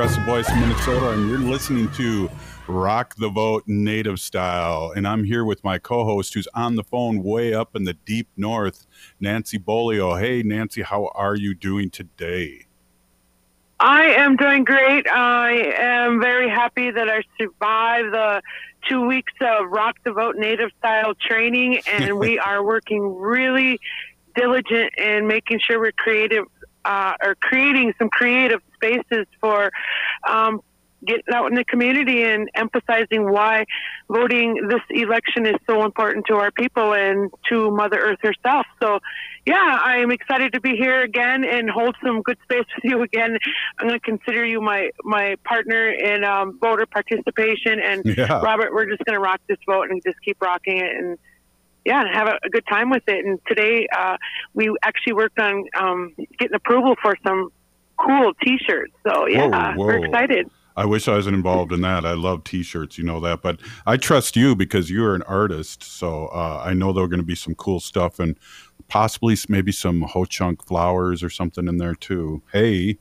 progressive voice in Minnesota, and you're listening to Rock the Vote Native Style. And I'm here with my co-host who's on the phone way up in the deep north, Nancy Bolio. Hey, Nancy, how are you doing today? I am doing great. I am very happy that I survived the 2 weeks of Rock the Vote Native Style training, and we are working really diligent in making sure we're creative, or creating some creative spaces for getting out in the community and emphasizing why voting this election is so important to our people and to Mother Earth herself. So, yeah, I'm excited to be here again and hold some good space with you again. I'm going to consider you my partner in voter participation. And Robert, we're just going to rock this vote and just keep rocking it and have a good time with it. And today we actually worked on getting approval for some cool T-shirts. So, Whoa. We're excited. I wish I was involved in that. I love T-shirts, you know that. But I trust you because you're an artist. So I know there are going to be some cool stuff and possibly maybe some Ho-Chunk flowers or something in there too. Hey.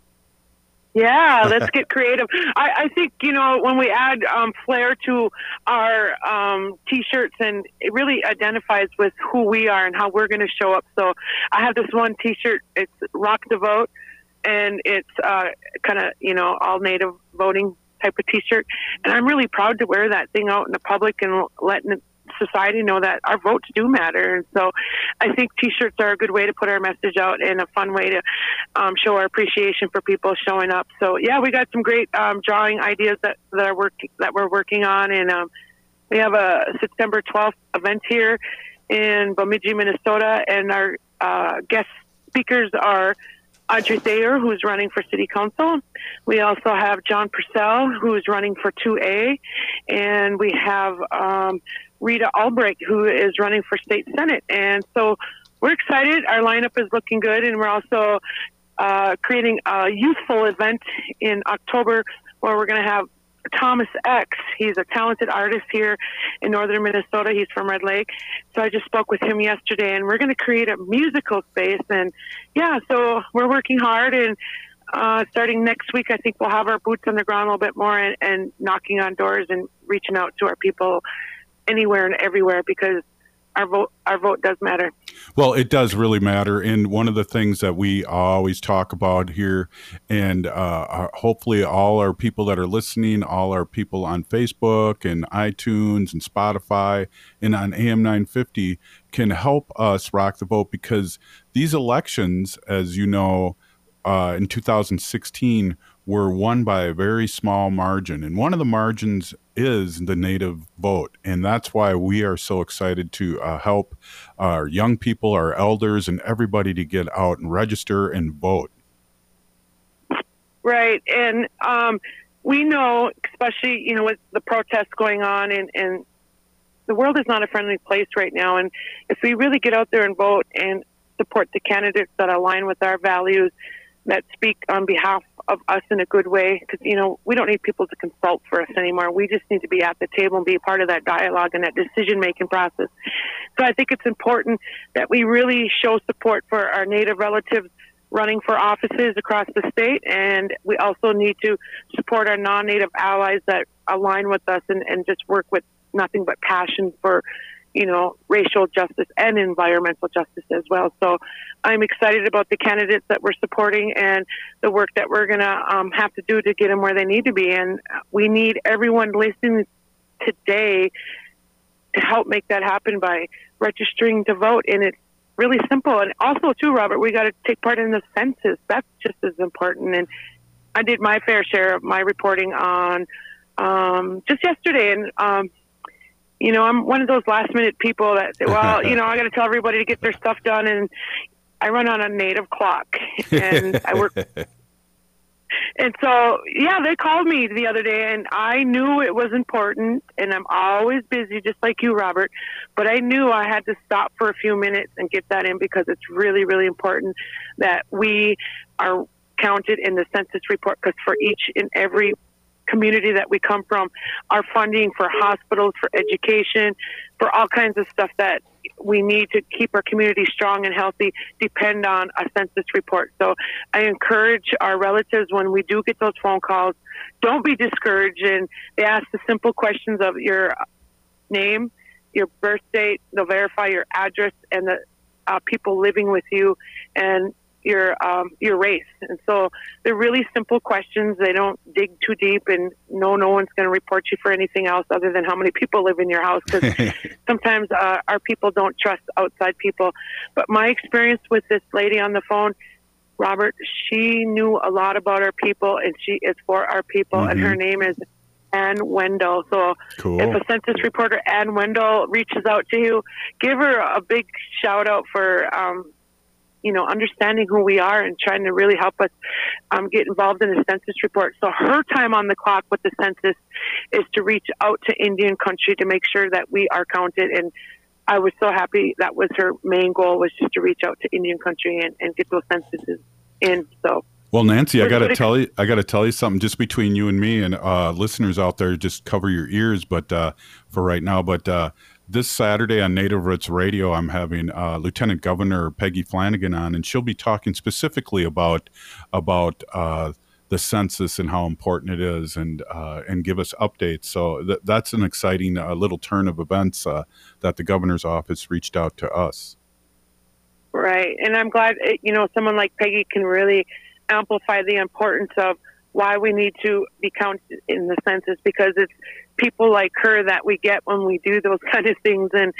Yeah, let's get creative. I think, when we add flair to our T-shirts, and it really identifies with who we are and how we're going to show up. So I have this one T-shirt. It's Rock the Vote. And it's kind of, all Native voting type of T-shirt. And I'm really proud to wear that thing out in the public and letting society know that our votes do matter. And so I think T-shirts are a good way to put our message out and a fun way to show our appreciation for people showing up. So, yeah, we got some great drawing ideas that we're working on. And we have a September 12th event here in Bemidji, Minnesota. And our guest speakers are Audrey Thayer, who's running for city council. We also have John Purcell, who's running for 2A. And we have Rita Albright, who is running for state senate. And so we're excited. Our lineup is looking good. And we're also creating a youthful event in October where we're going to have Thomas X. He's a talented artist here in northern Minnesota. He's from Red Lake. So I just spoke with him yesterday, and we're going to create a musical space. And so we're working hard, and starting next week, I think we'll have our boots on the ground a little bit more and knocking on doors and reaching out to our people anywhere and everywhere, because our vote does matter. Well, it does really matter. And one of the things that we always talk about here, and hopefully all our people that are listening, all our people on Facebook and iTunes and Spotify and on AM 950 can help us rock the vote, because these elections, as you know, in 2016 were won by a very small margin. And one of the margins is the Native vote. And that's why we are so excited to help our young people, our elders, and everybody to get out and register and vote. Right. And we know, especially, with the protests going on, and the world is not a friendly place right now. And if we really get out there and vote and support the candidates that align with our values, that speak on behalf of us in a good way, because, we don't need people to consult for us anymore. We just need to be at the table and be a part of that dialogue and that decision-making process. So I think it's important that we really show support for our Native relatives running for offices across the state, and we also need to support our non-Native allies that align with us and just work with nothing but passion for racial justice and environmental justice as well. So I'm excited about the candidates that we're supporting and the work that we're going to have to do to get them where they need to be. And we need everyone listening today to help make that happen by registering to vote. And it's really simple. And also, too, Robert, we got to take part in the census. That's just as important. And I did my fair share of my reporting on just yesterday. And, I'm one of those last minute people that, I got to tell everybody to get their stuff done. And I run on a Native clock, and I work. And so, they called me the other day, and I knew it was important, and I'm always busy, just like you, Robert. But I knew I had to stop for a few minutes and get that in, because it's really, really important that we are counted in the census report, because for each and every community that we come from, our funding for hospitals, for education, for all kinds of stuff that we need to keep our community strong and healthy depend on a census report. So I encourage our relatives, when we do get those phone calls, don't be discouraged, and they ask the simple questions of your name, your birth date. They'll verify your address and the people living with you, and your race. And so they're really simple questions. They don't dig too deep, and no one's going to report you for anything else other than how many people live in your house, because sometimes our people don't trust outside people. But my experience with this lady on the phone, Robert, she knew a lot about our people, and she is for our people, and her name is Ann Wendell. So cool. If a census reporter, Ann Wendell, reaches out to you, give her a big shout out for understanding who we are and trying to really help us get involved in the census report. So her time on the clock with the census is to reach out to Indian country to make sure that we are counted. And I was so happy that was her main goal, was just to reach out to Indian country and get those censuses in. So. Well, Nancy, I got to tell you something just between you and me, and listeners out there, just cover your ears, but for right now. But this Saturday on Native Roots Radio, I'm having Lieutenant Governor Peggy Flanagan on, and she'll be talking specifically about the census and how important it is, and give us updates. So that's an exciting little turn of events that the governor's office reached out to us. Right, and I'm glad someone like Peggy can really amplify the importance of why we need to be counted in the census, because it's people like her that we get when we do those kind of things. And,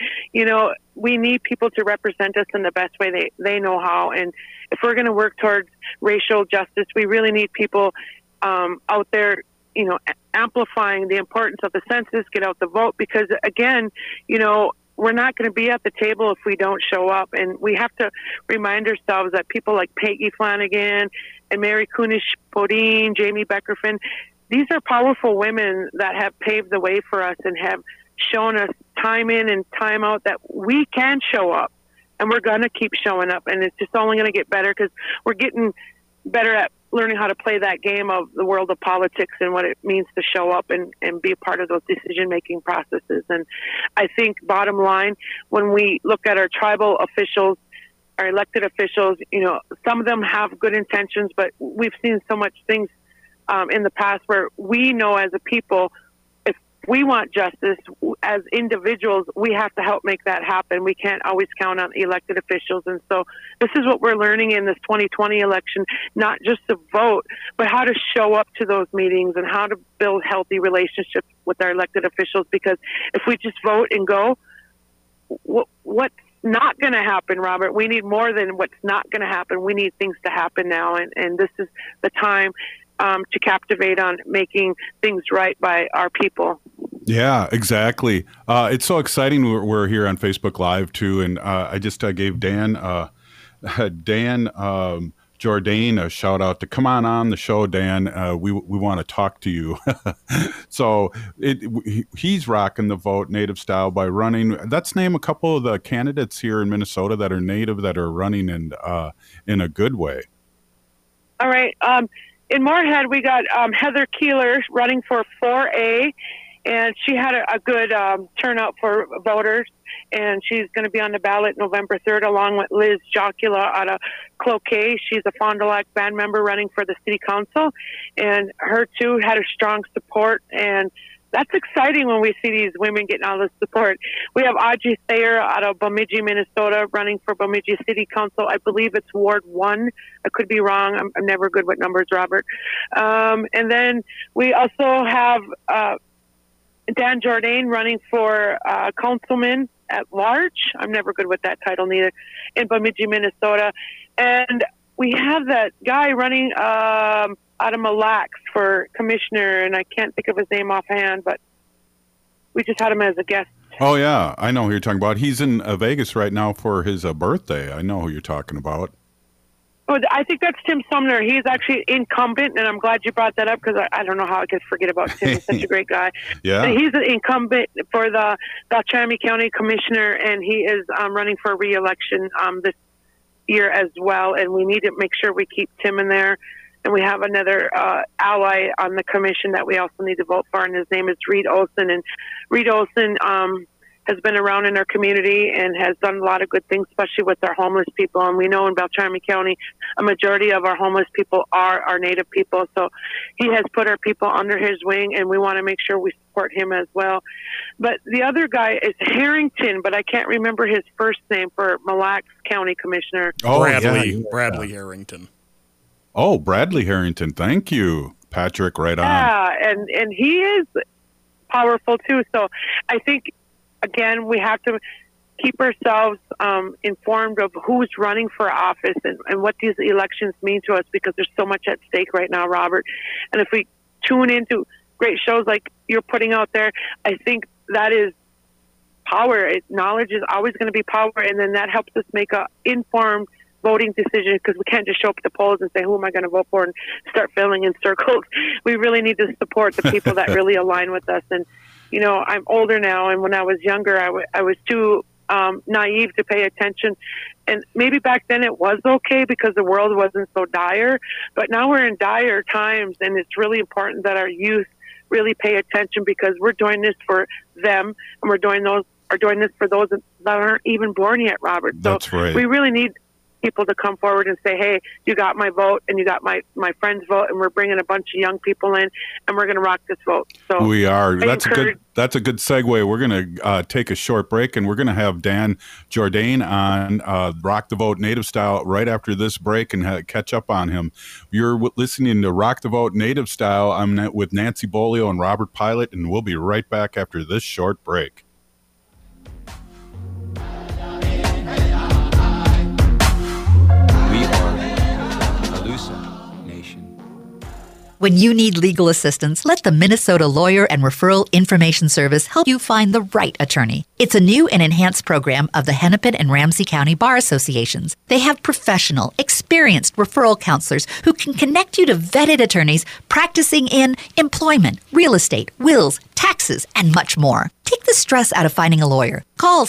we need people to represent us in the best way they know how. And if we're going to work towards racial justice, we really need people out there, amplifying the importance of the census, get out the vote, because again, we're not going to be at the table if we don't show up. And we have to remind ourselves that people like Peggy Flanagan and Mary Kunesh-Bodine, Jamie Beckerfin, these are powerful women that have paved the way for us and have shown us time in and time out that we can show up, and we're going to keep showing up. And it's just only going to get better, because we're getting better at learning how to play that game of the world of politics and what it means to show up and be a part of those decision-making processes. And I think bottom line, when we look at our tribal officials, our elected officials, some of them have good intentions, but we've seen so much things in the past where we know as a people, if we want justice as individuals, we have to help make that happen. We can't always count on elected officials. And so this is what we're learning in this 2020 election, not just to vote, but how to show up to those meetings and how to build healthy relationships with our elected officials. Because if we just vote and go, what's not going to happen, Robert? We need more than what's not going to happen. We need things to happen now. And this is the time to captivate on making things right by our people. Yeah, exactly. It's so exciting. We're here on Facebook Live too, and I just gave Dan Jourdain a shout out to come on the show, Dan. We want to talk to you. So he's rocking the vote native style by running. Let's name a couple of the candidates here in Minnesota that are native that are running in a good way. All right. In Moorhead, we got Heather Keeler running for 4A, and she had a good turnout for voters, and she's going to be on the ballot November 3rd, along with Liz Jocula out of Cloquet. She's a Fond du Lac band member running for the city council, and her too had a strong support, and that's exciting when we see these women getting all this support. We have Audrey Thayer out of Bemidji, Minnesota, running for Bemidji City Council. I believe it's Ward 1. I could be wrong. I'm never good with numbers, Robert. And then we also have Dan Jourdain running for councilman at large. I'm never good with that title neither, in Bemidji, Minnesota. And we have that guy running out of Mille Lacs for commissioner, and I can't think of his name offhand, but we just had him as a guest. Oh, yeah. I know who you're talking about. He's in Vegas right now for his birthday. I know who you're talking about. Oh, I think that's Tim Sumner. He's actually incumbent, and I'm glad you brought that up, because I don't know how I could forget about Tim. He's such a great guy. Yeah. He's an incumbent for the Beltrami County Commissioner, and he is running for re-election this year as well, and we need to make sure we keep Tim in there. And we have another ally on the commission that we also need to vote for, and his name is Reed Olson. And Reed Olson has been around in our community and has done a lot of good things, especially with our homeless people. And we know in Beltrami County, a majority of our homeless people are our Native people. So he has put our people under his wing, and we want to make sure we support him as well. But the other guy is Harrington, but I can't remember his first name, for Mille Lacs County Commissioner. Oh, Bradley Harrington. Oh, Bradley Harrington. Thank you, Patrick. Right on. Yeah, and he is powerful too. So I think, again, we have to keep ourselves informed of who's running for office and what these elections mean to us, because there's so much at stake right now, Robert. And if we tune into great shows like you're putting out there, I think that is power. Knowledge is always going to be power, and then that helps us make a informed voting decision, because we can't just show up at the polls and say, who am I going to vote for, and start filling in circles. We really need to support the people that really align with us. And, you know, I'm older now, and when I was younger, I was too naive to pay attention. And maybe back then it was okay because the world wasn't so dire, but now we're in dire times, and it's really important that our youth really pay attention, because we're doing this for them, and we're doing this for those that aren't even born yet, Robert. So that's right. We really need people to come forward and say, hey, you got my vote, and you got my friend's vote, and we're bringing a bunch of young people in, and we're going to rock this vote. So we are. That's a good segue. We're going to take a short break, and we're going to have Dan Jourdain on Rock the Vote Native Style right after this break, and catch up on him. You're listening to Rock the Vote Native Style. I'm with Nancy Bolio and Robert Pilot, and we'll be right back after this short break. When you need legal assistance, let the Minnesota Lawyer and Referral Information Service help you find the right attorney. It's a new and enhanced program of the Hennepin and Ramsey County Bar Associations. They have professional, experienced referral counselors who can connect you to vetted attorneys practicing in employment, real estate, wills, taxes, and much more. Take the stress out of finding a lawyer. Call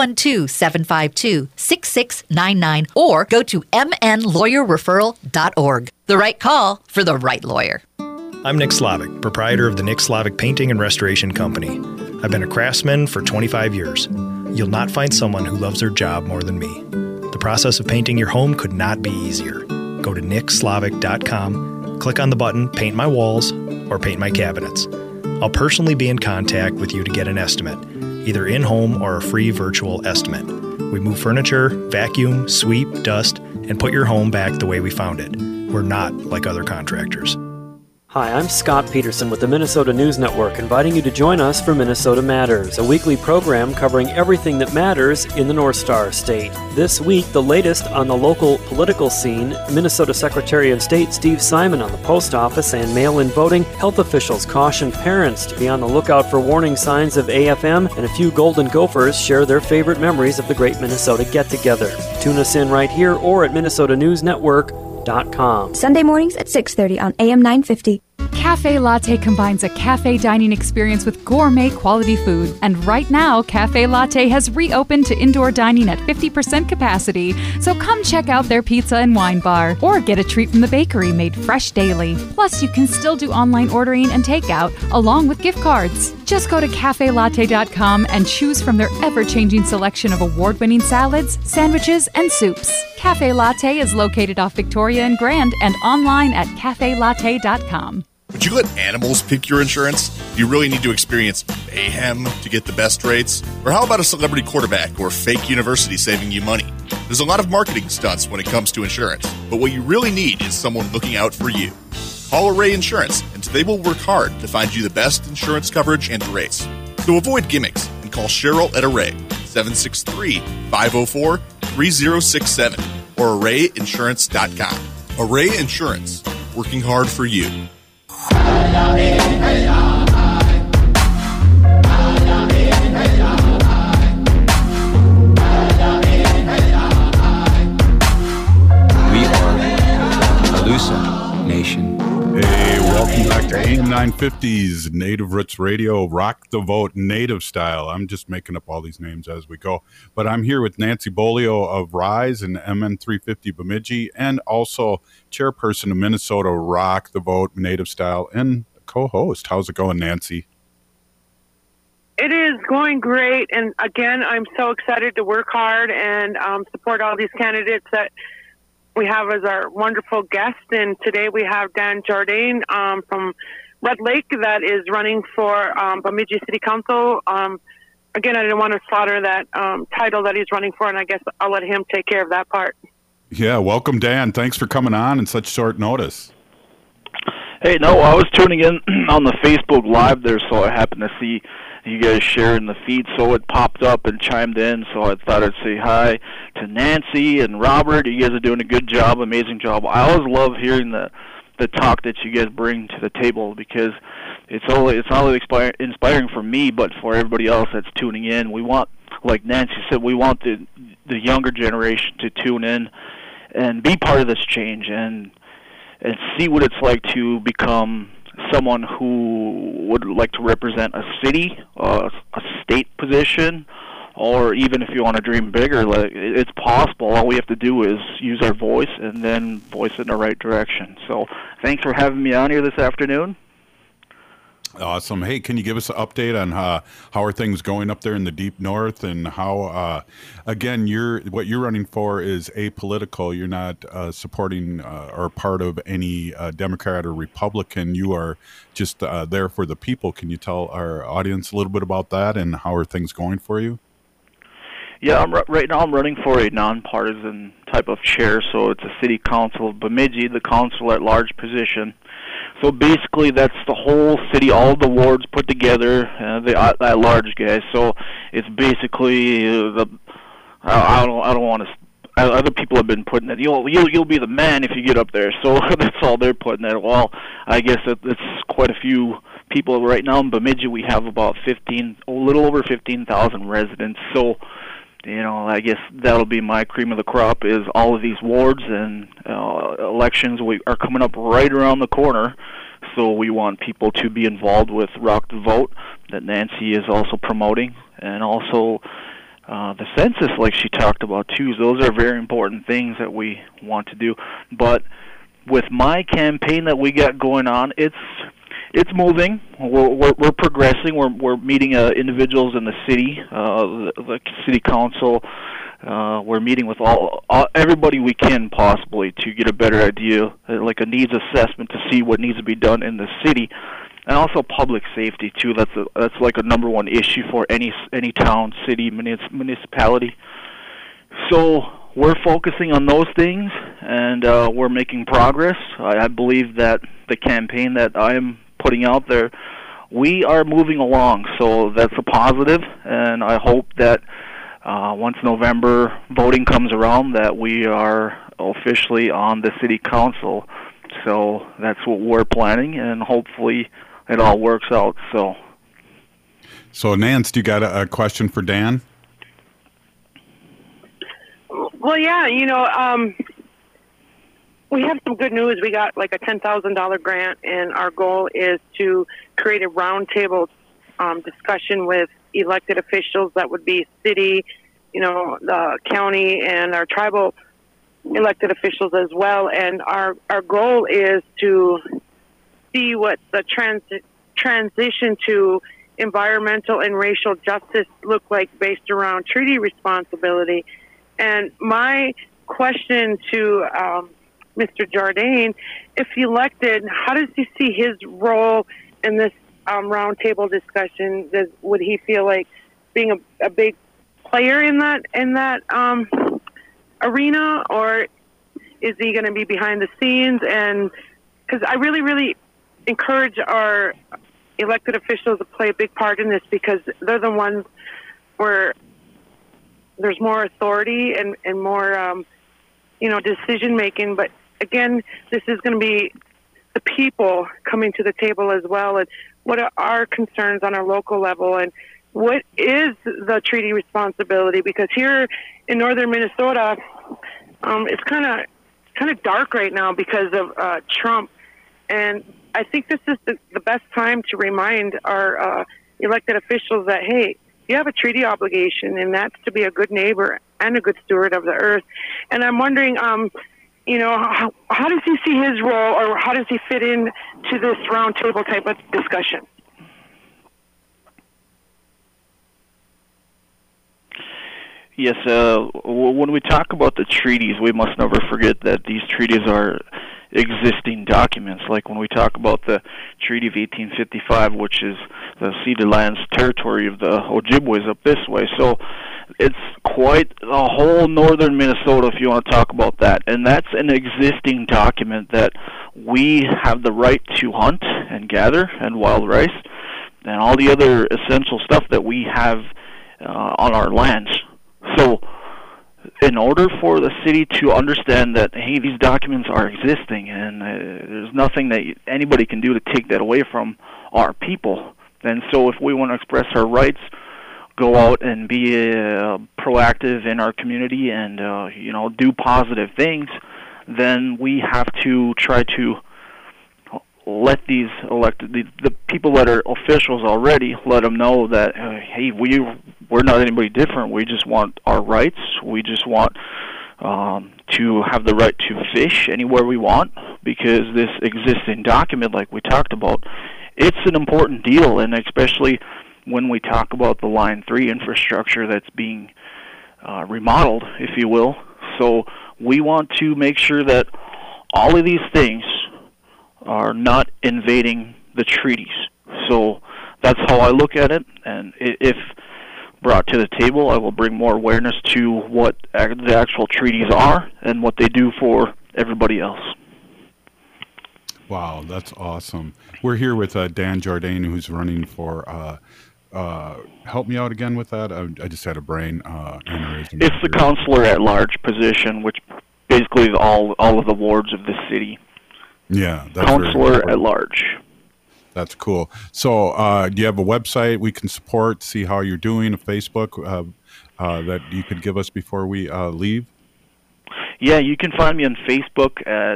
612-752-6699 or go to mnlawyerreferral.org. The right call for the right lawyer. I'm Nick Slavic, proprietor of the Nick Slavic Painting and Restoration Company. I've been a craftsman for 25 years. You'll not find someone who loves their job more than me. The process of painting your home could not be easier. Go to nickslavic.com, click on the button Paint My Walls or Paint My Cabinets. I'll personally be in contact with you to get an estimate, either in-home or a free virtual estimate. We move furniture, vacuum, sweep, dust, and put your home back the way we found it. We're not like other contractors. Hi, I'm Scott Peterson with the Minnesota News Network, inviting you to join us for Minnesota Matters, a weekly program covering everything that matters in the North Star State. This week, the latest on the local political scene, Minnesota Secretary of State Steve Simon on the post office and mail-in voting. Health officials caution parents to be on the lookout for warning signs of AFM, and a few Golden Gophers share their favorite memories of the Great Minnesota Get-Together. Tune us in right here or at MinnesotaNewsNetwork.com. Sunday mornings at 6:30 on AM 950. Cafe Latte combines a cafe dining experience with gourmet quality food. And right now, Cafe Latte has reopened to indoor dining at 50% capacity. So come check out their pizza and wine bar, or get a treat from the bakery made fresh daily. Plus, you can still do online ordering and takeout, along with gift cards. Just go to cafelatte.com and choose from their ever-changing selection of award-winning salads, sandwiches, and soups. Cafe Latte is located off Victoria and Grand and online at cafelatte.com. Would you let animals pick your insurance? Do you really need to experience mayhem to get the best rates? Or how about a celebrity quarterback or fake university saving you money? There's a lot of marketing stunts when it comes to insurance, but what you really need is someone looking out for you. Call Array Insurance, and they will work hard to find you the best insurance coverage and rates. So avoid gimmicks and call Cheryl at Array, 763-504-3067, or arrayinsurance.com. Array Insurance, working hard for you. We are Alusa Nation. Hey, welcome back to AM 950's Native Roots Radio, Rock the Vote Native Style. I'm just making up all these names as we go. But I'm here with Nancy Bolio of RISE and MN 350 Bemidji, and also chairperson of Minnesota Rock the Vote Native Style and co-host. How's it going, Nancy? It is going great, and again, I'm so excited to work hard and support all these candidates that we have as our wonderful guest. And today we have Dan Jardine from Red Lake that is running for Bemidji City Council. Again, I didn't want to slaughter that title that he's running for, and I guess I'll let him take care of that part. Yeah, welcome, Dan. Thanks for coming on in such short notice. Hey, no, I was tuning in on the Facebook Live there, so I happened to see you guys sharing the feed, so it popped up and chimed in, so I thought I'd say hi to Nancy and Robert. You guys are doing a good job, amazing job. I always love hearing the talk that you guys bring to the table, because it's not only inspiring for me, but for everybody else that's tuning in. We want, like Nancy said, we want the younger generation to tune in and be part of this change and see what it's like to become someone who would like to represent a city, a state position, or even if you want to dream bigger, like, it's possible. All we have to do is use our voice and then voice it in the right direction. So thanks for having me on here this afternoon. Awesome. Hey, can you give us an update on how are things going up there in the deep north, and how, again, what you're running for is apolitical. You're not supporting or part of any Democrat or Republican. You are just there for the people. Can you tell our audience a little bit about that, and how are things going for you? Yeah, right now I'm running for a nonpartisan type of chair, so it's a city council of Bemidji, the council at large position. So basically, that's the whole city, all the wards put together, the at-large guys. So it's basically I don't want to. Other people have been putting it. You'll be the man if you get up there. So that's all they're putting it. Well, I guess it's quite a few people right now in Bemidji. We have about a little over 15,000 residents. So, I guess that'll be my cream of the crop, is all of these wards, and elections are coming up right around the corner. So we want people to be involved with Rock the Vote, that Nancy is also promoting, and also the census, like she talked about too. Those are very important things that we want to do. But with my campaign that we got going on, it's moving. We're progressing. We're meeting individuals in the city, the city council. We're meeting with everybody we can possibly to get a better idea, like a needs assessment to see what needs to be done in the city, and also public safety too. That's like a number one issue for any town, city, municipality. So we're focusing on those things, and we're making progress. I believe that the campaign that I am putting out there, we are moving along, so that's a positive, and I hope that once November voting comes around, that we are officially on the city council. So that's what we're planning, and hopefully it all works out. So Nance, do you got a question for Dan? Well, yeah, we have some good news. We got like a $10,000 grant, and our goal is to create a roundtable discussion with elected officials. That would be city, the county, and our tribal elected officials as well. And our goal is to see what the transition to environmental and racial justice look like based around treaty responsibility. And my question to Mr. Jardine, if elected, how does he see his role in this roundtable discussion? Would he feel like being a big player in that arena, or is he going to be behind the scenes? And because I really, really encourage our elected officials to play a big part in this, because they're the ones where there's more authority and more decision making. But again, this is going to be the people coming to the table as well, and what are our concerns on our local level, and what is the treaty responsibility? Because here in northern Minnesota, it's kind of dark right now because of Trump, and I think this is the best time to remind our elected officials that, hey, you have a treaty obligation, and that's to be a good neighbor and a good steward of the earth. And I'm wondering, how does he see his role, or how does he fit in to this roundtable type of discussion? Yes, when we talk about the treaties, we must never forget that these treaties are existing documents. Like when we talk about the Treaty of 1855, which is the ceded lands territory of the Ojibways up this way. So it's quite a whole northern Minnesota, if you want to talk about that. And that's an existing document that we have the right to hunt and gather and wild rice and all the other essential stuff that we have on our lands. So in order for the city to understand that, hey, these documents are existing and there's nothing that anybody can do to take that away from our people. And so if we want to express our rights, go out and be proactive in our community and, do positive things, then we have to try to let these the people that are officials already, let them know that, hey, we're not anybody different. We just want our rights. We just want to have the right to fish anywhere we want, because this existing document, like we talked about, it's an important deal, and especially when we talk about the Line 3 infrastructure that's being remodeled, if you will. So we want to make sure that all of these things are not invading the treaties. So that's how I look at it, and if brought to the table, I will bring more awareness to what the actual treaties are and what they do for everybody else. Wow, that's awesome. We're here with Dan Jourdain, who's running for, help me out again with that. I just had a brain aneurysm. It's the counselor at large position, which basically is all of the wards of the city. Yeah, that's counselor at large. That's cool. So do you have a website we can support, see how you're doing, a Facebook that you could give us before we leave? Yeah, you can find me on Facebook at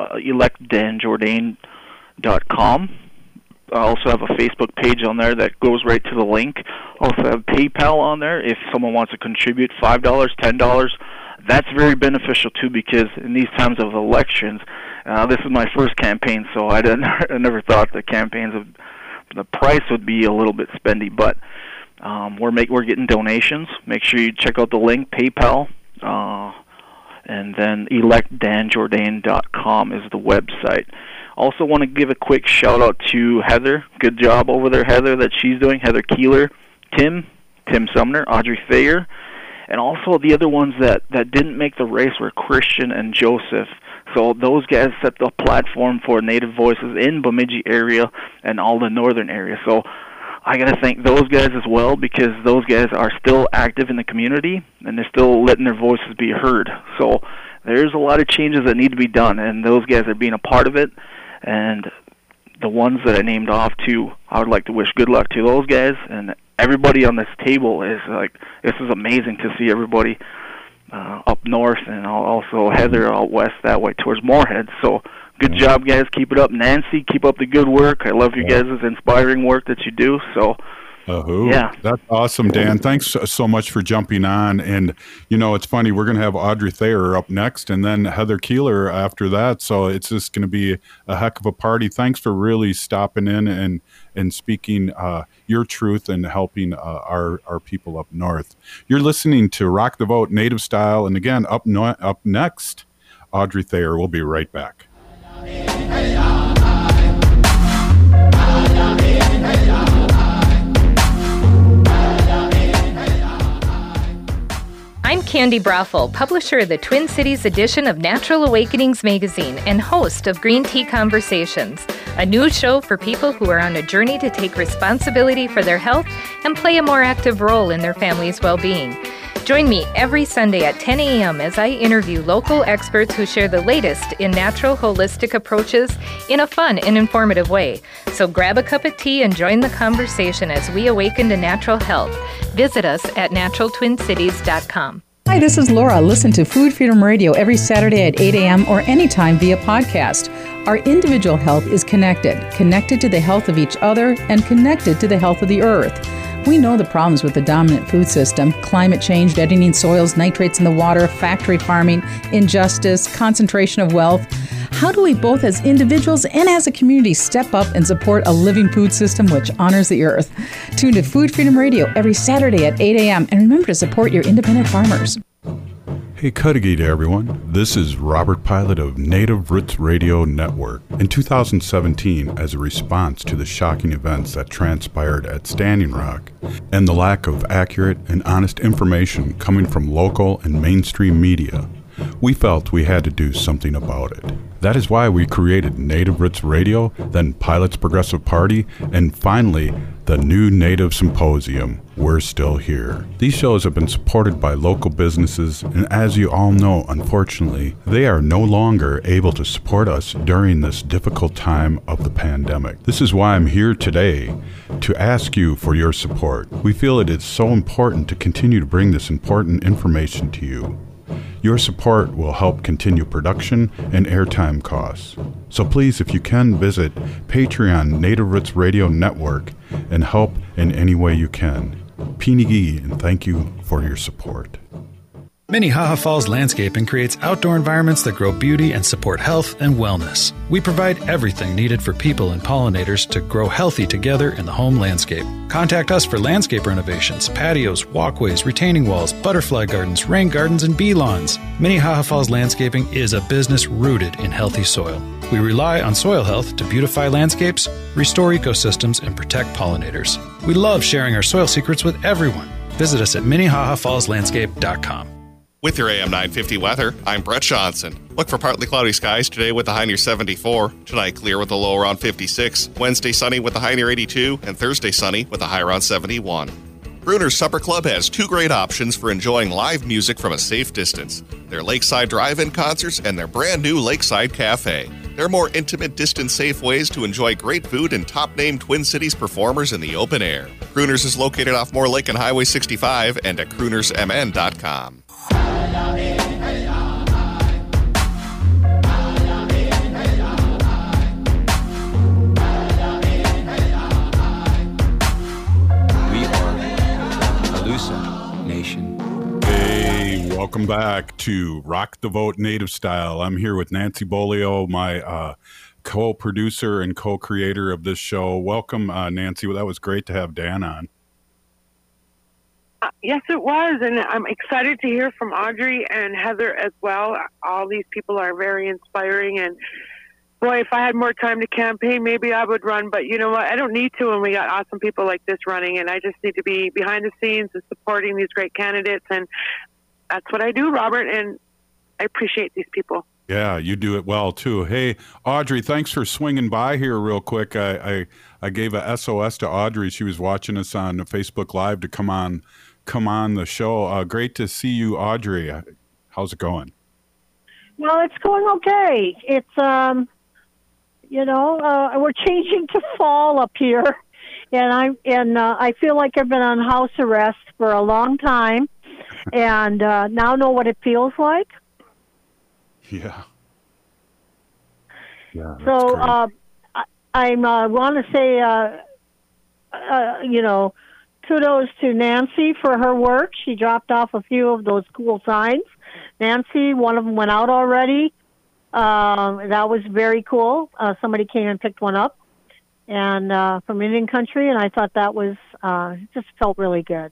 electdanjourdain.com. I also have a Facebook page on there that goes right to the link. I also have PayPal on there if someone wants to contribute $5, $10. That's very beneficial too, because in these times of elections, this is my first campaign, so I never thought the the price would be a little bit spendy, but we're getting donations. Make sure you check out the link, PayPal, and then electdanjourdain.com is the website. Also want to give a quick shout out to Heather. Good job over there, Heather, that she's doing. Heather Keeler, Tim Sumner, Audrey Thayer, and also the other ones that didn't make the race were Christian and Joseph. So those guys set the platform for Native voices in Bemidji area and all the northern area. So I got to thank those guys as well, because those guys are still active in the community and they're still letting their voices be heard. So there's a lot of changes that need to be done, and those guys are being a part of it. And the ones that I named off too, I would like to wish good luck to those guys. And everybody on this table is like, this is amazing to see everybody up north, and also Heather out west that way towards Moorhead. So good job, guys. Keep it up. Nancy, keep up the good work. I love you guys' inspiring work that you do. So yeah, that's awesome, Dan. Thanks so much for jumping on. And it's funny, we're going to have Audrey Thayer up next and then Heather Keeler after that, so it's just going to be a heck of a party. Thanks for really stopping in and speaking your truth and helping our people up north. You're listening to Rock the Vote Native Style, and again, up next, Audrey Thayer. We'll be right back. I'm Candy Brothel, publisher of the Twin Cities edition of Natural Awakenings magazine and host of Green Tea Conversations, a new show for people who are on a journey to take responsibility for their health and play a more active role in their family's well-being. Join me every Sunday at 10 a.m. as I interview local experts who share the latest in natural holistic approaches in a fun and informative way. So grab a cup of tea and join the conversation as we awaken to natural health. Visit us at naturaltwincities.com. Hi, this is Laura. Listen to Food Freedom Radio every Saturday at 8 a.m. or anytime via podcast. Our individual health is connected to the health of each other and connected to the health of the earth. We know the problems with the dominant food system: climate change, deadening soils, nitrates in the water, factory farming, injustice, concentration of wealth. How do we both as individuals and as a community step up and support a living food system which honors the earth? Tune to Food Freedom Radio every Saturday at 8 a.m. and remember to support your independent farmers. Hey, Cudahy everyone. This is Robert Pilot of Native Roots Radio Network. In 2017, as a response to the shocking events that transpired at Standing Rock and the lack of accurate and honest information coming from local and mainstream media, we felt we had to do something about it. That is why we created Native Roots Radio, then Pilots Progressive Party, and finally, the new Native Symposium, We're Still Here. These shows have been supported by local businesses, and as you all know, unfortunately, they are no longer able to support us during this difficult time of the pandemic. This is why I'm here today to ask you for your support. We feel it is so important to continue to bring this important information to you. Your support will help continue production and airtime costs. So please, if you can, visit Patreon Native Roots Radio Network and help in any way you can. Pinigi, and thank you for your support. Minnehaha Falls Landscaping creates outdoor environments that grow beauty and support health and wellness. We provide everything needed for people and pollinators to grow healthy together in the home landscape. Contact us for landscape renovations, patios, walkways, retaining walls, butterfly gardens, rain gardens, and bee lawns. Minnehaha Falls Landscaping is a business rooted in healthy soil. We rely on soil health to beautify landscapes, restore ecosystems, and protect pollinators. We love sharing our soil secrets with everyone. Visit us at MinnehahaFallsLandscape.com. With your AM 950 weather, I'm Brett Johnson. Look for partly cloudy skies today with a high near 74. Tonight, clear with a low around 56. Wednesday, sunny with a high near 82. And Thursday, sunny with a high around 71. Gruner's Supper Club has two great options for enjoying live music from a safe distance. Their Lakeside Drive-In concerts and their brand new Lakeside Cafe. They're more intimate, distance-safe ways to enjoy great food and top-name Twin Cities performers in the open air. Gruner's is located off Moore Lake and Highway 65 and at CrunersMN.com. Welcome back to Rock the Vote Native Style. I'm here with Nancy Bolio, my co-producer and co-creator of this show. Welcome, Nancy. Well, that was great to have Dan on. Yes, it was, and I'm excited to hear from Audrey and Heather as well. All these people are very inspiring, and boy, if I had more time to campaign, maybe I would run, but you know what? I don't need to when we got awesome people like this running, and I just need to be behind the scenes and supporting these great candidates, and that's what I do, Robert, and I appreciate these people. Yeah, you do it well, too. Hey, Audrey, thanks for swinging by here real quick. I gave a SOS to Audrey. She was watching us on Facebook Live to come on the show. Great to see you, Audrey. How's it going? Well, it's going okay. It's, we're changing to fall up here, and I feel like I've been on house arrest for a long time. And now know what it feels like. Yeah. Yeah. So I want to say, kudos to Nancy for her work. She dropped off a few of those cool signs. Nancy, one of them went out already. That was very cool. Somebody came and picked one up, and from Indian country, and I thought that was just felt really good.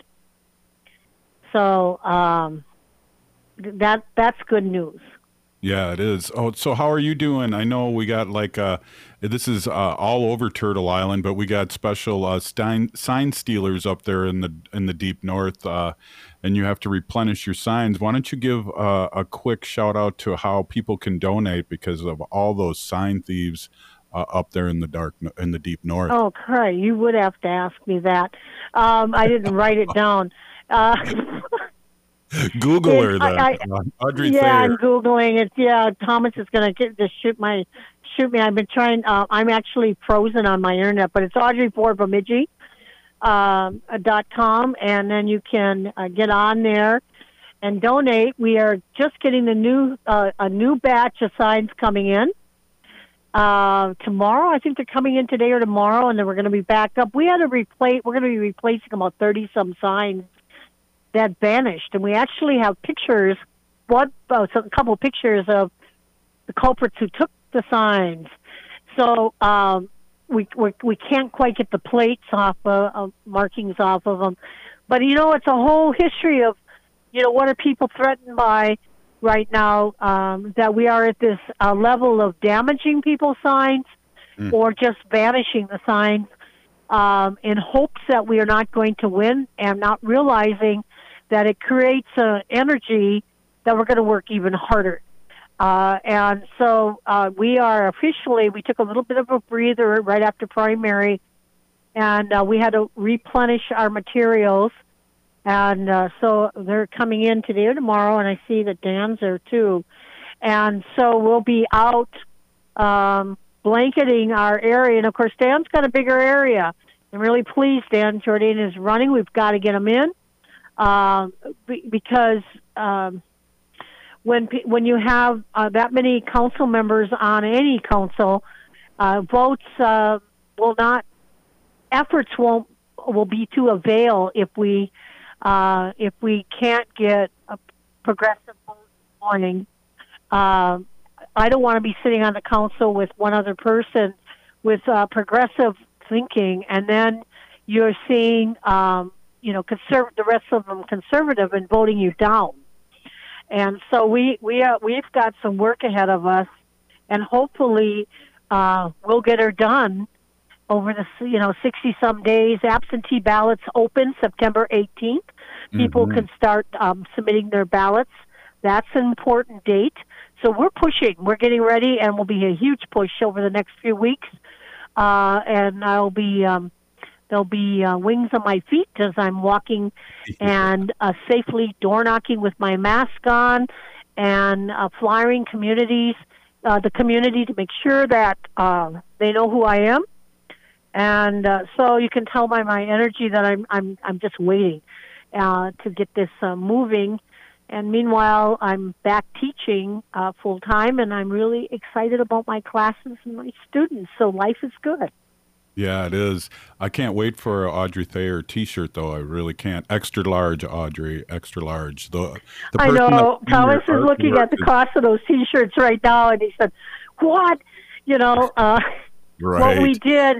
So that's good news. Yeah, it is. Oh, so how are you doing? I know we got this is all over Turtle Island, but we got special sign stealers up there in the deep north, and you have to replenish your signs. Why don't you give a quick shout out to how people can donate because of all those sign thieves up there in the deep north? Oh, Craig, you would have to ask me that. I didn't write it down. Google her then. Audrey Thayer. I'm Googling it. Yeah, Thomas is going to shoot me. I've been trying. I'm actually frozen on my internet, but it's AudreyFordBemidji.com, and then you can get on there and donate. We are just getting a new batch of signs coming in tomorrow. I think they're coming in today or tomorrow, and then we're going to be backed up. We're going to be replacing about 30 some signs that vanished, and we actually have pictures. A couple of pictures of the culprits who took the signs. So we can't quite get the plates off of markings off of them. But, it's a whole history of, what are people threatened by right now, that we are at this level of damaging people's signs or just banishing the signs in hopes that we are not going to win, and not realizing that it creates an energy that we're going to work even harder. And so we took a little bit of a breather right after primary, and we had to replenish our materials. And so they're coming in today or tomorrow, and I see that Dan's there too. And so we'll be out blanketing our area. And, of course, Dan's got a bigger area. I'm really pleased Dan Jordan is running. We've got to get him in because when you have that many council members on any council, votes will be to avail if we can't get a progressive vote morning. I don't want to be sitting on the council with one other person with progressive thinking, and then you're seeing the rest of them conservative and voting you down. And so we've got some work ahead of us, and hopefully we'll get her done over the 60-some days. Absentee ballots open September 18th. People can start submitting their ballots. That's an important date. So we're pushing. We're getting ready, and will be a huge push over the next few weeks. And there'll be wings on my feet as I'm walking and safely door knocking with my mask on, and flyering the community to make sure that they know who I am. And so you can tell by my energy that I'm just waiting to get this moving. And meanwhile, I'm back teaching full time, and I'm really excited about my classes and my students. So life is good. Yeah, it is. I can't wait for an Audrey Thayer T-shirt, though. I really can't. Extra large, Audrey. Extra large. I know. Thomas is looking at the cost of those T-shirts right now, and he said, "What?" Right. What we did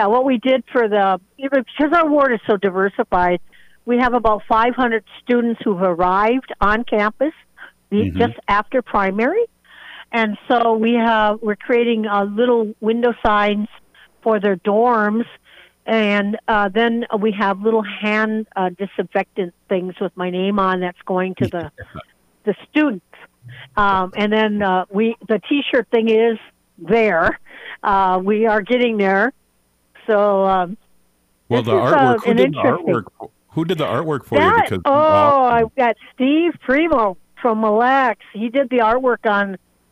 for even because our ward is so diversified, we have about 500 students who've arrived on campus just after primary, and so we're creating little window signs for their dorms, and then we have little hand disinfectant things with my name on that's going to the students, and then the T-shirt thing is there. We are getting there. So well, the artwork. Who did the artwork for you? Because I've got Steve Primo from Mille Lacs. He did the artwork on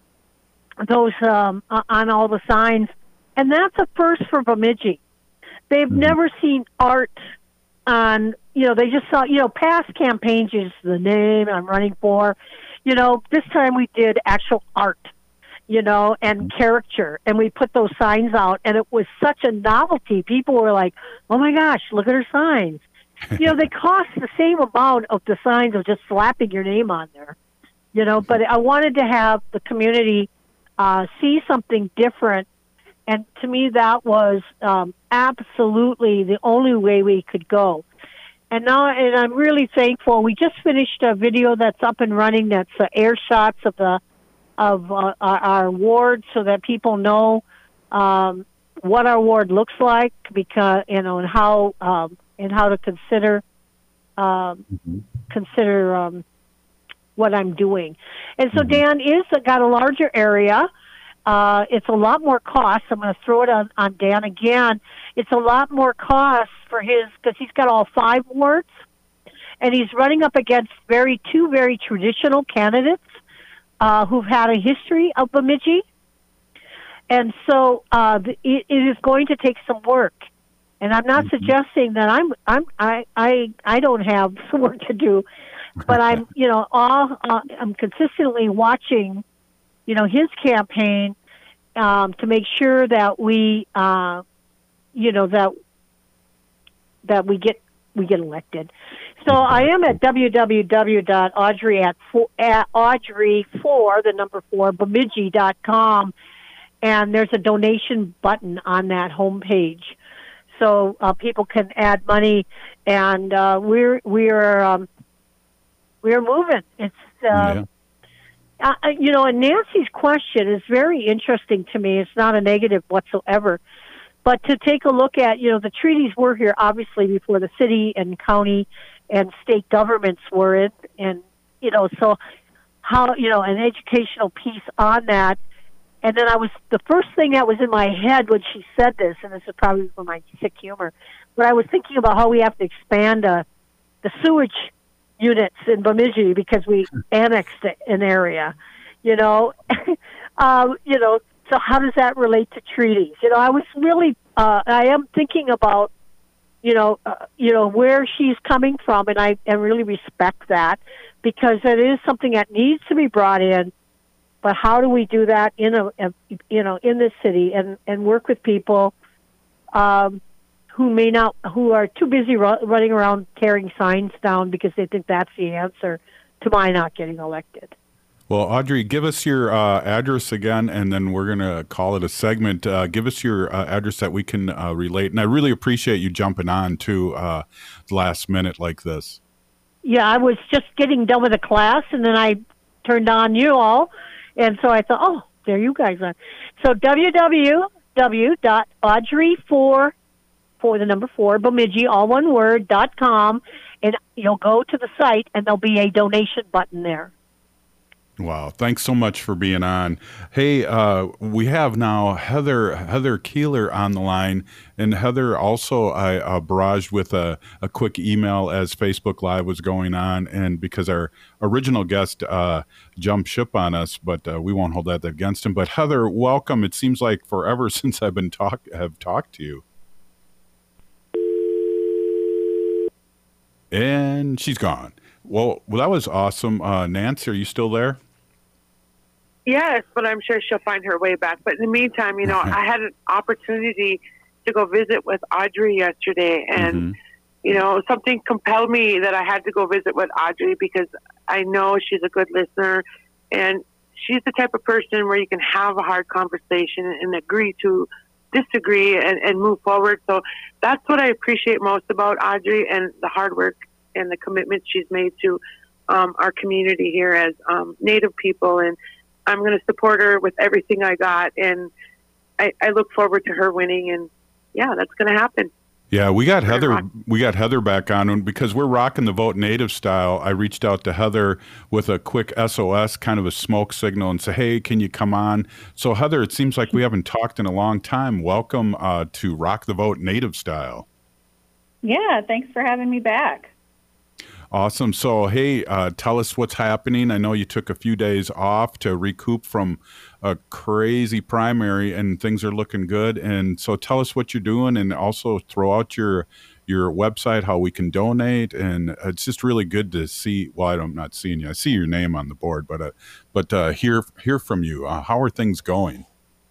those on all the signs. And that's a first for Bemidji. They've never seen art on, they just saw, past campaigns, just the name I'm running for. This time we did actual art, and caricature. And we put those signs out, and it was such a novelty. People were like, oh my gosh, look at her signs. They cost the same amount of the signs of just slapping your name on there, but I wanted to have the community see something different. And to me, that was absolutely the only way we could go. And I'm really thankful. We just finished a video that's up and running. That's air shots of our ward, so that people know what our ward looks like, because and how to consider what I'm doing. And so Dan got a larger area. It's a lot more cost. I'm going to throw it on Dan again. It's a lot more cost for because he's got all 5 wards, and he's running up against two very traditional candidates who've had a history of Bemidji. And so it is going to take some work. And I'm not suggesting that I don't have some work to do, but I'm I'm consistently watching his campaign to make sure that we that we get elected. So I am at www.audrey4 Bemidji.com, and there's a donation button on that homepage. So people can add money, and we're moving. It's and Nancy's question is very interesting to me. It's not a negative whatsoever, but to take a look at the treaties were here obviously before the city and county and state governments were in, and so how an educational piece on that. And then the first thing that was in my head when she said this, and this is probably for my sick humor, but I was thinking about how we have to expand the sewage units in Bemidji because we annexed an area, so how does that relate to treaties? I was really, I am thinking about, where she's coming from, and I really respect that because it is something that needs to be brought in. But how do we do that in this city and work with people who are too busy running around tearing signs down because they think that's the answer to my not getting elected? Well, Audrey, give us your address again, and then we're going to call it a segment. Give us your address that we can relate. And I really appreciate you jumping on to last minute like this. Yeah, I was just getting done with a class, and then I turned on you all. And so I thought, oh, there you guys are. So www.audrey4, for the number 4, Bemidji, all one word, .com, and you'll go to the site, and there'll be a donation button there. Wow. Thanks so much for being on. Hey, we have now Heather Keeler on the line. And Heather, also I barraged with a quick email as Facebook Live was going on. And because our original guest jumped ship on us, but we won't hold that against him. But Heather, welcome. It seems like forever since I've been have talked to you. And she's gone. Well, that was awesome. Nancy, are you still there? Yes, but I'm sure she'll find her way back. But in the meantime, I had an opportunity to go visit with Audrey yesterday, and, something compelled me that I had to go visit with Audrey because I know she's a good listener, and she's the type of person where you can have a hard conversation and agree to disagree and move forward. So that's what I appreciate most about Audrey and the hard work and the commitment she's made to our community here as Native people. And I'm going to support her with everything I got. And I look forward to her winning. And yeah, that's going to happen. Yeah, we got Heather back on, and because we're rocking the Vote Native style, I reached out to Heather with a quick SOS, kind of a smoke signal, and say, hey, can you come on? So Heather, it seems like we haven't talked in a long time. Welcome to Rock the Vote Native style. Yeah, thanks for having me back. Awesome. So, hey, tell us what's happening. I know you took a few days off to recoup from a crazy primary, and things are looking good. And so tell us what you're doing, and also throw out your website, how we can donate. And it's just really good to see. Well, I'm not seeing you. I see your name on the board, but hear from you. How are things going?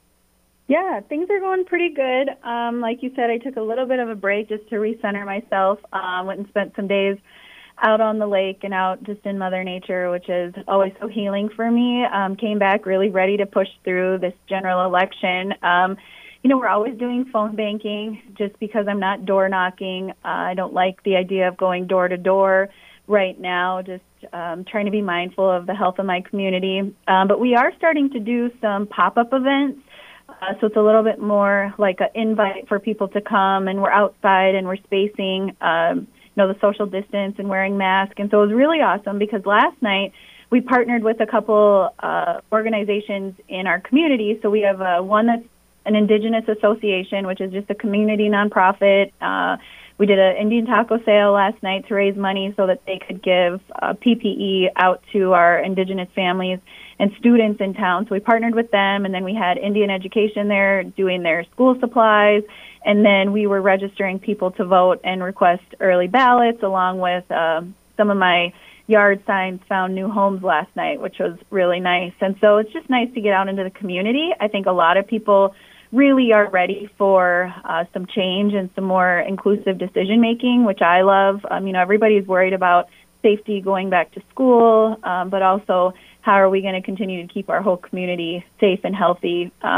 Yeah, things are going pretty good. Like you said, I took a little bit of a break just to recenter myself. Went and spent some days out on the lake and out just in Mother Nature, which is always so healing for me. Came back really ready to push through this general election. We're always doing phone banking just because I'm not door knocking. I don't like the idea of going door to door right now, just trying to be mindful of the health of my community. But we are starting to do some pop-up events. So it's a little bit more like an invite for people to come, and we're outside and we're spacing, the social distance and wearing masks. And so it was really awesome because last night we partnered with a couple organizations in our community. So we have one that's an Indigenous association, which is just a community nonprofit. We did an Indian taco sale last night to raise money so that they could give PPE out to our Indigenous families and students in town. So we partnered with them, and then we had Indian Education there doing their school supplies, and then we were registering people to vote and request early ballots, along with some of my yard signs found new homes last night, which was really nice. And so it's just nice to get out into the community. I think a lot of people really are ready for some change and some more inclusive decision-making, which I love. Everybody's worried about safety going back to school, but also how are we going to continue to keep our whole community safe and healthy.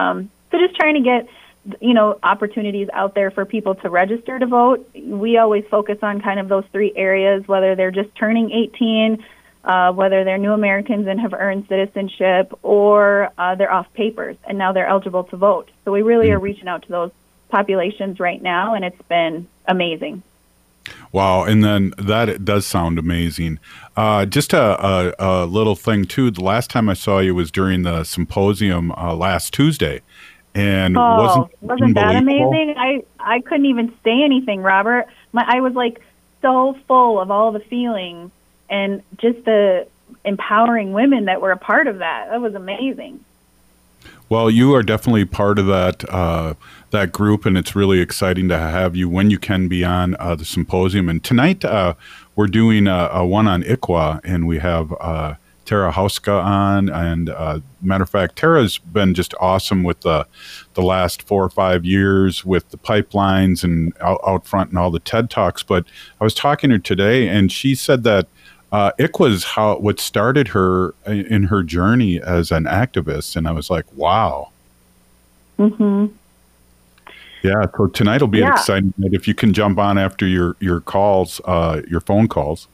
So just trying to get, opportunities out there for people to register to vote. We always focus on kind of those three areas, whether they're just turning 18, whether they're new Americans and have earned citizenship, or they're off papers and now they're eligible to vote. So we really are reaching out to those populations right now, and it's been amazing. Wow, and then that does sound amazing. Just a little thing, too. The last time I saw you was during the symposium last Tuesday. And wasn't that amazing? I couldn't even say anything, Robert. I was like so full of all the feelings and just the empowering women that were a part of that. That was amazing. Well, you are definitely part of that group, and it's really exciting to have you when you can be on the symposium. And tonight we're doing a one on ICWA, and we have Tara Hauska on. And matter of fact, Tara's been just awesome with the last 4 or 5 years with the pipelines and out front and all the TED Talks. But I was talking to her today, and she said that ICWA is what started her in her journey as an activist. And I was like, wow. Mm-hmm. Yeah, so tonight will be an exciting night if you can jump on after your calls, your phone calls.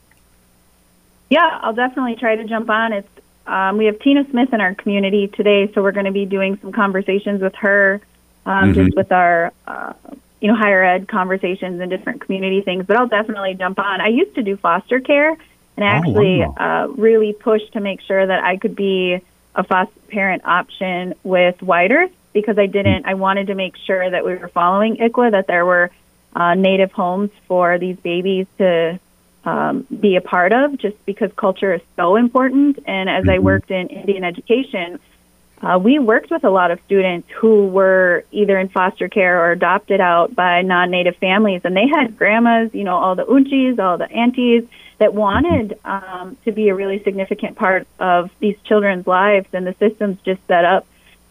Yeah, I'll definitely try to jump on. It's we have Tina Smith in our community today, so we're going to be doing some conversations with her, just with our higher ed conversations and different community things. But I'll definitely jump on. I used to do foster care, and I actually really pushed to make sure that I could be a foster parent option with White Earth, because I wanted to make sure that we were following ICWA, that there were native homes for these babies to be a part of, just because culture is so important. And as I worked in Indian education, we worked with a lot of students who were either in foster care or adopted out by non-native families, and they had grandmas, all the unchis, all the aunties that wanted to be a really significant part of these children's lives, and the system's just set up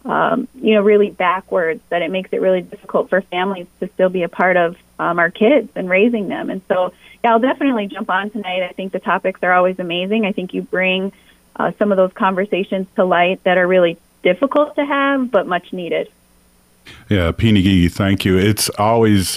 really backwards, that it makes it really difficult for families to still be a part of our kids and raising them. And so, I'll definitely jump on tonight. I think the topics are always amazing. I think you bring some of those conversations to light that are really difficult to have, but much needed. Yeah, Pinigi, thank you. It's always,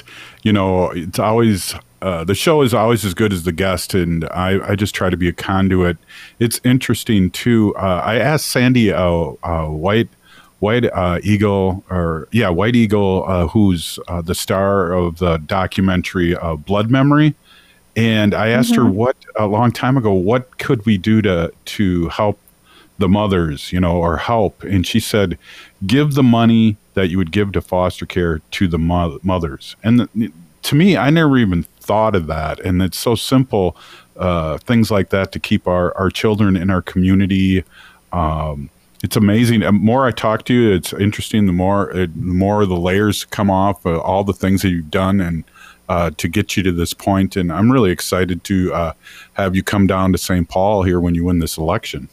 the show is always as good as the guest, and I just try to be a conduit. It's interesting, too. I asked Sandy White Eagle, who's the star of the documentary Blood Memory. And I asked her a long time ago, what could we do to help the mothers, or help? And she said, give the money that you would give to foster care to the mothers. And to me, I never even thought of that. And it's so simple, things like that, to keep our children in our community. It's amazing. The more I talk to you, it's interesting. The more the layers come off, all the things that you've done, and to get you to this point. And I'm really excited to have you come down to St. Paul here when you win this election.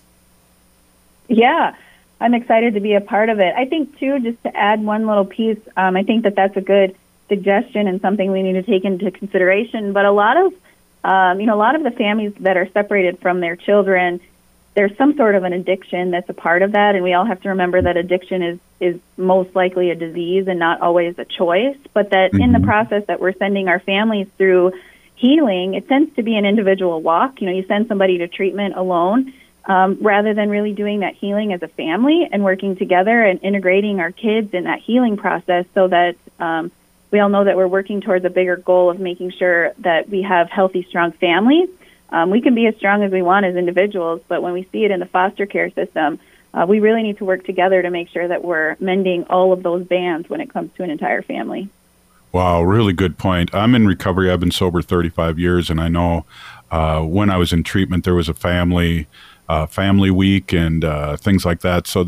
Yeah, I'm excited to be a part of it. I think, too, just to add one little piece, I think that that's a good suggestion and something we need to take into consideration. But a lot of the families that are separated from their children, there's some sort of an addiction that's a part of that, and we all have to remember that addiction is most likely a disease and not always a choice, but that in the process that we're sending our families through healing, it tends to be an individual walk. You send somebody to treatment alone, rather than really doing that healing as a family and working together and integrating our kids in that healing process, so that we all know that we're working towards a bigger goal of making sure that we have healthy, strong families. We can be as strong as we want as individuals, but when we see it in the foster care system, we really need to work together to make sure that we're mending all of those bands when it comes to an entire family. Wow, really good point. I'm in recovery. I've been sober 35 years, and I know when I was in treatment, there was a family week and things like that. So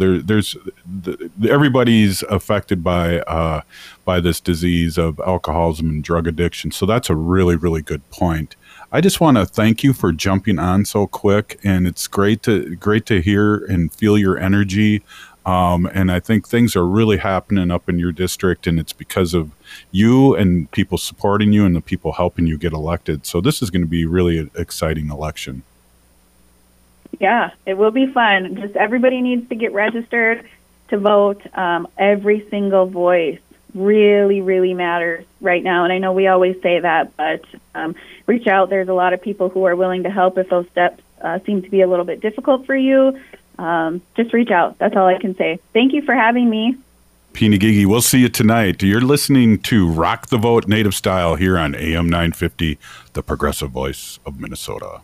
everybody's affected by this disease of alcoholism and drug addiction. So that's a really, really good point. I just want to thank you for jumping on so quick, and it's great to hear and feel your energy. And I think things are really happening up in your district, and it's because of you and people supporting you and the people helping you get elected. So this is going to be really an exciting election. Yeah, it will be fun. Just everybody needs to get registered. to vote. Every single voice really, really matters right now. And I know we always say that, but reach out. There's a lot of people who are willing to help if those steps seem to be a little bit difficult for you. Just reach out. That's all I can say. Thank you for having me. Peeny Gigi, we'll see you tonight. You're listening to Rock the Vote Native Style here on AM 950, the progressive voice of Minnesota.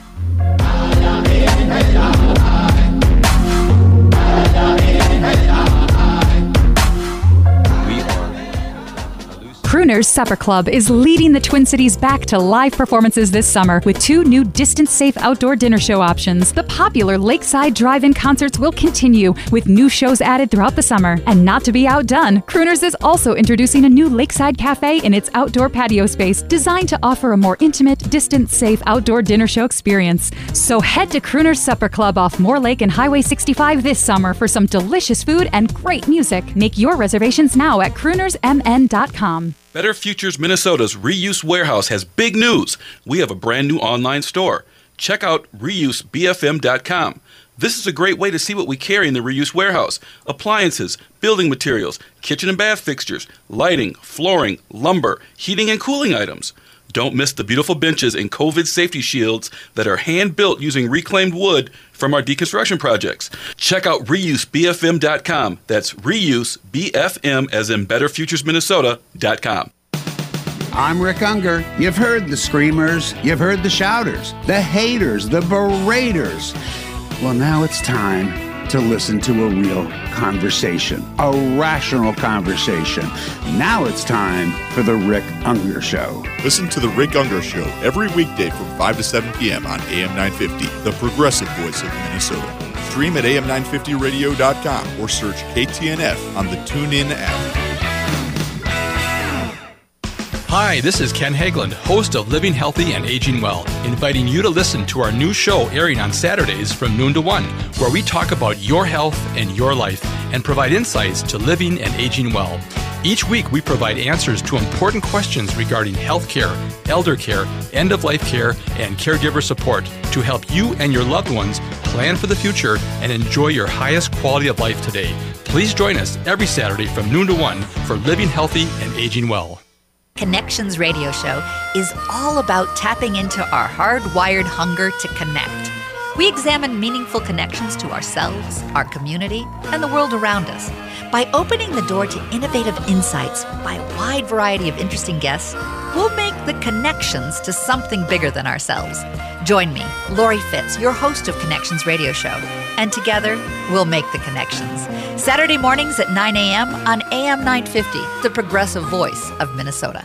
Crooners Supper Club is leading the Twin Cities back to live performances this summer with 2 new distance-safe outdoor dinner show options. The popular Lakeside Drive-In concerts will continue with new shows added throughout the summer. And not to be outdone, Crooners is also introducing a new Lakeside Cafe in its outdoor patio space designed to offer a more intimate, distance-safe outdoor dinner show experience. So head to Crooners Supper Club off Moore Lake and Highway 65 this summer for some delicious food and great music. Make your reservations now at croonersmn.com. Better Futures Minnesota's Reuse Warehouse has big news. We have a brand new online store. Check out reusebfm.com. This is a great way to see what we carry in the Reuse Warehouse. Appliances, building materials, kitchen and bath fixtures, lighting, flooring, lumber, heating and cooling items. Don't miss the beautiful benches and COVID safety shields that are hand-built using reclaimed wood from our deconstruction projects. Check out reusebfm.com. That's reusebfm as in betterfuturesminnesota.com. I'm Rick Unger. You've heard the screamers, you've heard the shouters, the haters, the beraters. Well, now it's time to listen to a real conversation, a rational conversation. Now it's time for the Rick Unger Show. Listen to the Rick Unger Show every weekday from 5 to 7 p.m. on AM 950, the progressive voice of Minnesota. Stream at am950radio.com or search KTNF on the TuneIn app. Hi, this is Ken Hagelund, host of Living Healthy and Aging Well, inviting you to listen to our new show airing on Saturdays from noon to 1, where we talk about your health and your life and provide insights to living and aging well. Each week, we provide answers to important questions regarding health care, elder care, end-of-life care, and caregiver support to help you and your loved ones plan for the future and enjoy your highest quality of life today. Please join us every Saturday from noon to 1 for Living Healthy and Aging Well. Connections Radio Show is all about tapping into our hardwired hunger to connect. We examine meaningful connections to ourselves, our community, and the world around us. By opening the door to innovative insights by a wide variety of interesting guests, we'll make the connections to something bigger than ourselves. Join me, Lori Fitz, your host of Connections Radio Show, and together we'll make the connections. Saturday mornings at 9 a.m. on AM 950, the progressive voice of Minnesota.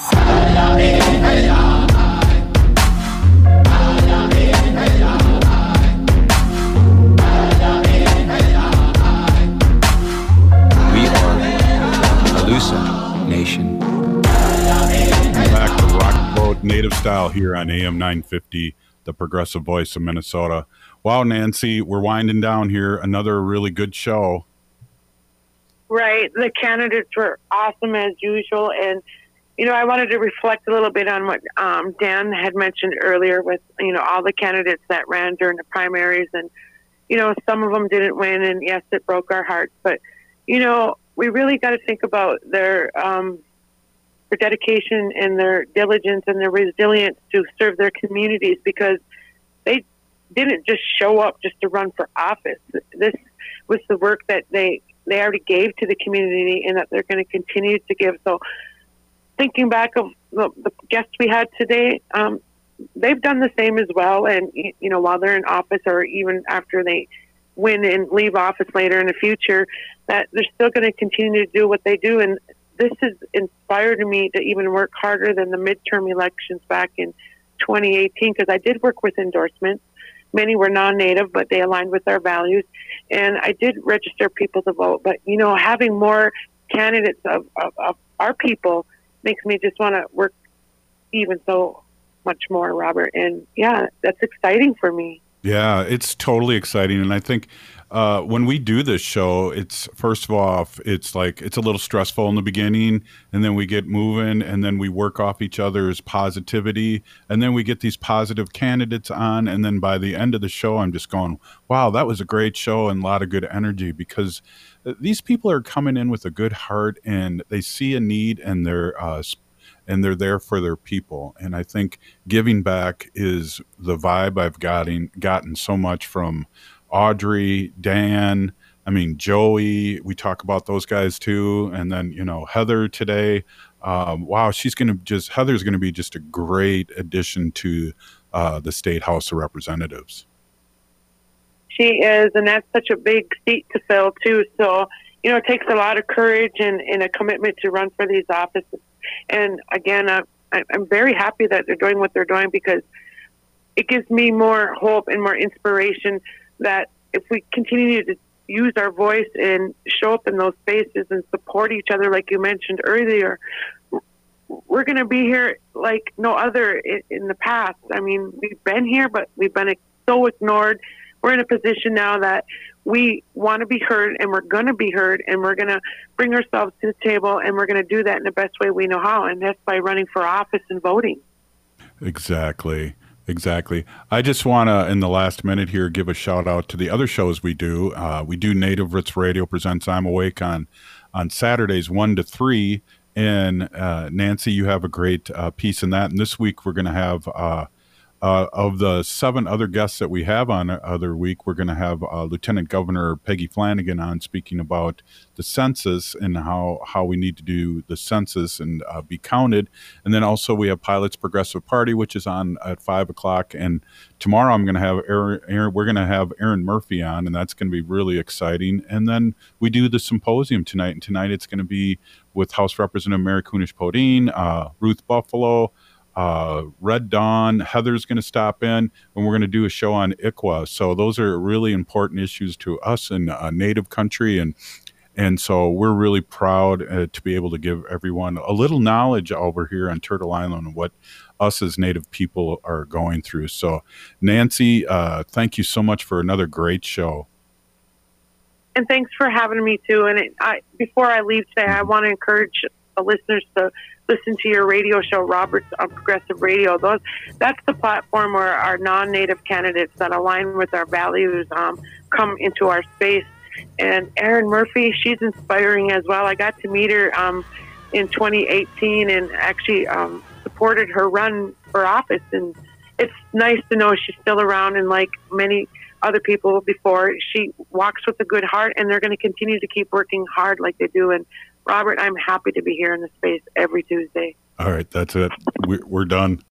Alusa Nation. Back to Rock Vote Native Style here on AM 950, the progressive voice of Minnesota. Wow, Nancy, we're winding down here. Another really good show. Right. The candidates were awesome as usual. And, you know, I wanted to reflect a little bit on what Dan had mentioned earlier with, you know, all the candidates that ran during the primaries. And, you know, some of them didn't win. And, yes, it broke our hearts. But, you know, we really got to think about their dedication and their diligence and their resilience to serve their communities, because they didn't just show up just to run for office. This was the work that they already gave to the community and that they're going to continue to give. So thinking back of the guests we had today, they've done the same as well. And, you know, while they're in office or even after they win and leave office later in the future, that they're still going to continue to do what they do. And this has inspired me to even work harder than the midterm elections back in 2018, because I did work with endorsements. Many were non-native, but they aligned with our values. And I did register people to vote. But, you know, having more candidates of our people makes me just want to work even so much more, Robert. And, yeah, that's exciting for me. Yeah, it's totally exciting. And I think when we do this show, it's first of all, it's like it's a little stressful in the beginning, and then we get moving, and then we work off each other's positivity, and then we get these positive candidates on, and then by the end of the show, I'm just going, wow, that was a great show and a lot of good energy, because these people are coming in with a good heart, and they see a need, and they're there for their people. And I think giving back is the vibe I've gotten so much from Audrey, Dan, Joey, we talk about those guys too. And then, Heather today, wow, Heather's going to be just a great addition to the State House of Representatives. She is, and that's such a big seat to fill too. So, it takes a lot of courage and a commitment to run for these offices. And again, I'm very happy that they're doing what they're doing, because it gives me more hope and more inspiration that if we continue to use our voice and show up in those spaces and support each other, like you mentioned earlier, we're going to be here like no other in the past. We've been here, but we've been so ignored. We're in a position now that we want to be heard, and we're going to be heard, and we're going to bring ourselves to the table, and we're going to do that in the best way we know how, and that's by running for office and voting. Exactly. I just want to, in the last minute here, give a shout out to the other shows we do. We do Native Roots Radio presents I'm Awake on Saturdays 1 to 3. And Nancy, you have a great piece in that. And this week we're going to have, of the 7 other guests that we have on other week, we're going to have Lieutenant Governor Peggy Flanagan on, speaking about the census and how we need to do the census and be counted. And then also we have Pilots Progressive Party, which is on at 5:00. And tomorrow we're going to have Aaron Murphy on, and that's going to be really exciting. And then we do the symposium tonight, and tonight it's going to be with House Representative Mary Kunesh-Podine, Ruth Buffalo, Red Dawn, Heather's going to stop in, and we're going to do a show on ICWA. So those are really important issues to us in Native country, and so we're really proud to be able to give everyone a little knowledge over here on Turtle Island and what us as Native people are going through. So Nancy, thank you so much for another great show. And thanks for having me too. And before I leave today, I want to encourage the listeners to listen to your radio show, Roberts on Progressive Radio. That's the platform where our non-Native candidates that align with our values come into our space. And Erin Murphy, she's inspiring as well. I got to meet her in 2018 and actually supported her run for office. And it's nice to know she's still around, and like many other people before, she walks with a good heart, and they're going to continue to keep working hard like they do. And Robert, I'm happy to be here in the space every Tuesday. All right, that's it. We're done.